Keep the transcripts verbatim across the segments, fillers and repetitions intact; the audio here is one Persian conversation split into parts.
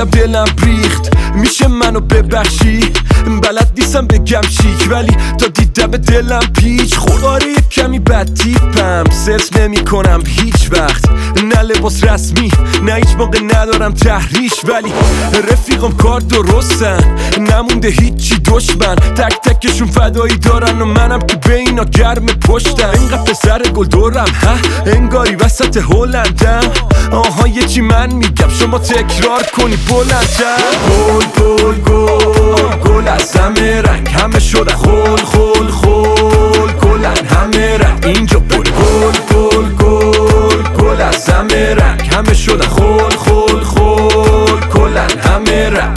دیدم دلم ریخت، میشه منو ببخشی؟ بلد نیستم بگم چیک ولی تا دیدم دلم پیچ خورد. آره یک کمی بد تیپم، سرس نمی کنم هیچ وقت، نه لباس رسمی نه هیچ موقع ندارم تحریش، ولی رفیقم کار درستن نمونده هیچی دشمن، تک تکشون فدایی دارن و منم که به اینا گرم پشتم. اینقدر پسر گل دورم ها انگاری وسط هلندم، آها یه چی من میگم شما تکرار کنی بلندتر. گل گل گل گل از همه رنگ همه شده خول خول خول گلن همه رنگ اینجا پر گل گل گل گل از همه رنگ همه شده خول خول خول گلن همه رنگ.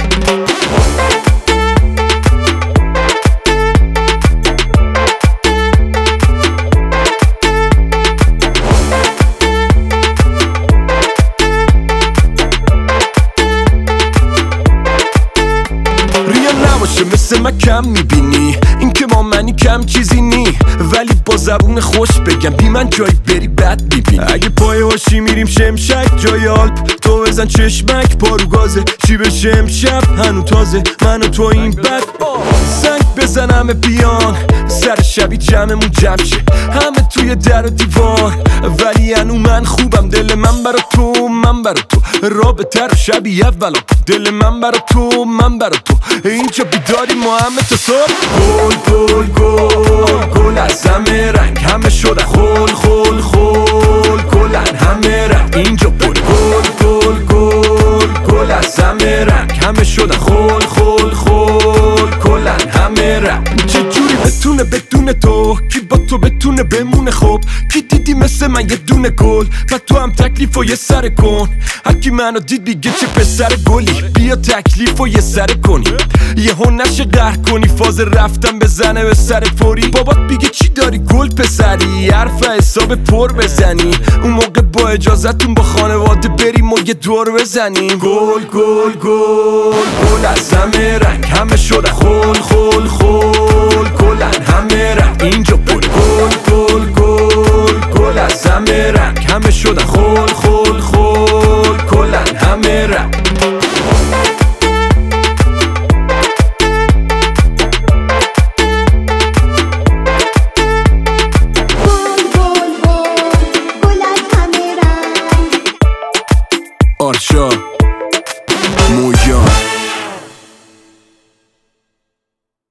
مثل من کم میبینی این که ما منی کم چیزی نی، ولی با زبون خوش بگم بی من جایی بری بد میبینی. اگه پای هاشی میریم شمشک جای آلپ تو بزن چشمک پارو گازه چی بشه امشب هنو تازه من و تو این بد زنگ بزنم بیان سر شبی جمعمون جمع شه همه توی در و دیوار، ولی هنو من خوبم دل من برا تو من برا تو رابطه رو شبی اولا دل من برا تو من برا تو اینجا بیداری ما همه تا صبح. گل گل گل گل از همه رنگ همه شده خول خول خول گلن همه رنگ اینجا پر گل گل گل گل از همه رنگ همه شده خول خول خول گلن همه رنگ. چجوری بتونه بدون تو کی با تو بتونه بمونه؟ خب کی دیدی مثل من یه دونه گل و تو هم تکلیف و یه سر کن، هرکی منو دید بیگه چه پسر گلی بیا تکلیف و یه سر کنی یه هون نشه قهر کنی فاز رفتم بزنه به سر فوری بابات بیگه چی داری گل پسری حرف حساب پر بزنی اون موقع با اجازتون با خانواده بریم و یه دور بزنیم. گل گل گل گل از همه رنگ همه شده خول خول خول